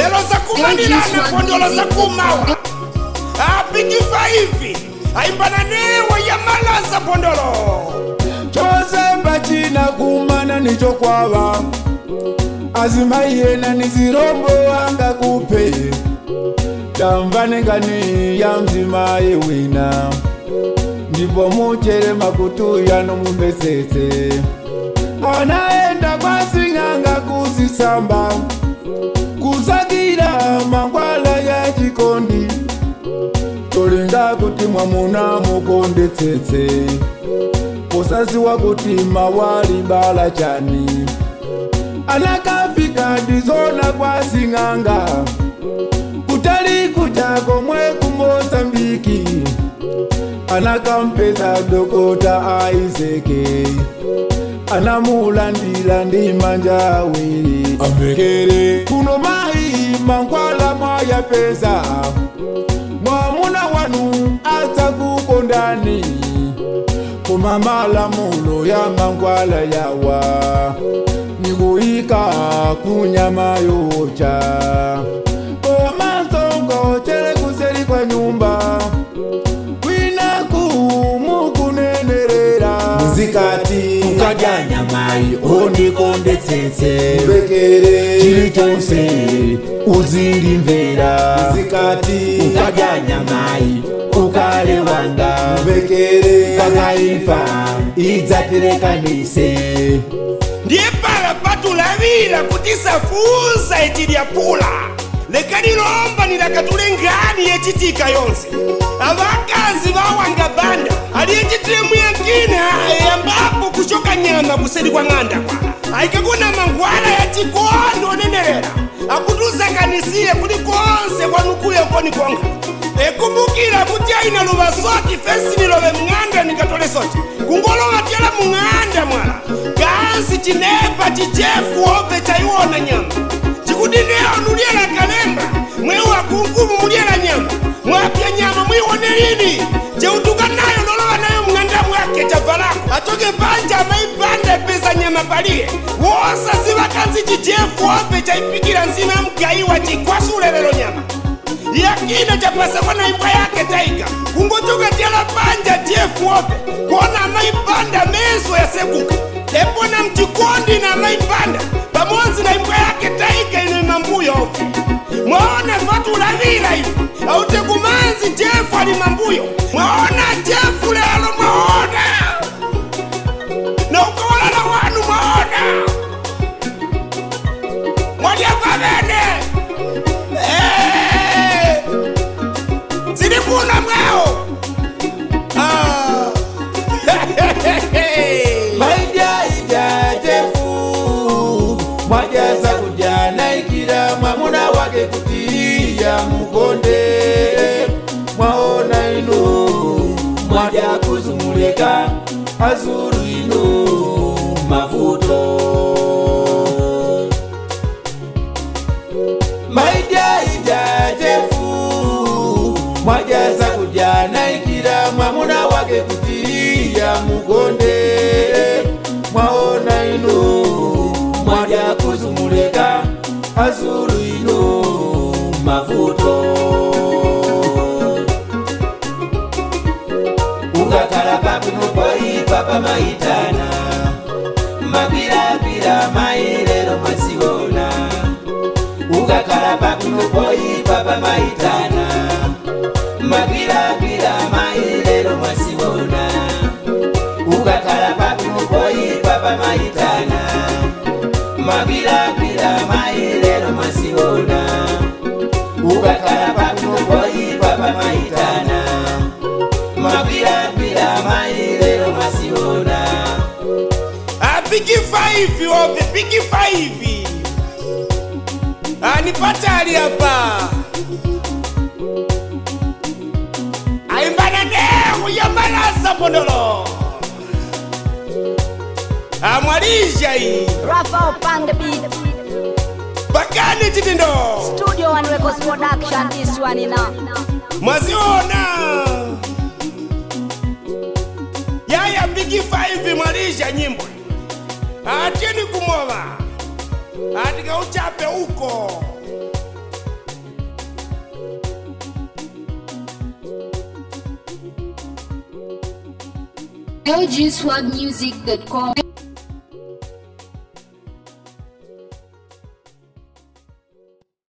lelo zakumanilana pondolo zakumawa Big Five aimbana newe ya malaza pondolo Chozemba china kumana nicho kwava Azimaiena nizirombo wanga kupe Tamvanengani ya mzima yewina Ndipo muchere makutu yano mumbesese Anaenda kwa singanga kusisamba Kusagira mangwala ya chikondi Tolinga kuti mwamuna mukonde tsetse Posasi wakuti mawali bala chani Anakafika dizona kwa singanga Kutali kutako mwe kumosambiki Anakampeza dokota Aizeke Anamulandila ndi manjawili Ambekere Kuno mai mangwala maya pesa Mwamuna wanu ata kukondani Kumamala mulo ya mangwala yawa Niguika kunyama yocha Komanzongo chere kuseri kwa nyumba Kwina kumukunenerera Muzikati ukajanya mai Ondi konde tsetse Bekere chiri chose uziri mvera Muzikati ukajanya mai Ukale wanga Bekere kakaifa Idzaterekanise Ndiye pala patulavira kutisafuza etidia pula Lekani lomba nilakatulengani yechitika yonse Abakazi wawanga banda Aliyechitremu yankine ambapo kushoka nyama kusedi kwa nganda kwa Aikakuna mangwala ya chikondo nenerera Akutuza kanisiye kulikonse kwa nukuye koni konga Ekumbukira kutia ina luva soti fesi nilove mnganda nikatole soti Kungolo watiala mnganda mwala Gansi chinepa chichefu ope chaiwona nyama Chikudineo nuliela kalemba Mwewa kungumu muliela nyama Mwapia nyama mwiwone lini Cheutuka nayo nolova nayo mnganda mwake chavalako Atoke panja maipanda pesa nyama palie Wosa siva kansi chichefu ope chaipikira nzima mkaiwa chikwasule lelo nyama Yakina chapasa wana imba yake taika Kungotuka tiala panja jefu ope Kona maipanda meso ya sekuka Epona mchikondi na maipanda Pamonzi na imba yake taika ino imambuyo ope Mwaona fatu ulavila hivi Aute kumanzi jefu alimambuyo Mwaona jefu lelo mwaona Na ukawala na wanu mwaona Mwadia pavene Sinikuna mwao Maida ija jefu Mwajaza kujana ikira Mwamuna wake kutiria mukonde Mwaona inu Mwaja kuzumuleka Azuru inu Mavuto Maida ija jefu Mwajaza kujana ikira Mwamuna wake kutiria mukonde Mwaona inu Mwaja kuzumuleka Azuru inu Mavuto Ungakala papi nukoi papa maitana Mabira bira mailero masiwona Ungakala papi nukoi papa maitana Mabira bira mailero masiwona Ungakala papi nukoi papa maitana Mabira bira mailero masiwona Ungakala papi nukoi papa maitana Mabira bira mailero masiwona Big Five ope Big Five Anipatali hapa Aimbana nehu ya malaza pondolo Amwarisha hii Rafa upon the beat Bakani chitindo Studio One Records Production this one you know Mwaziona Yaya Big Five mwarisha nyimbo Ateni kumova Atika uchape uko lgswagmusic.com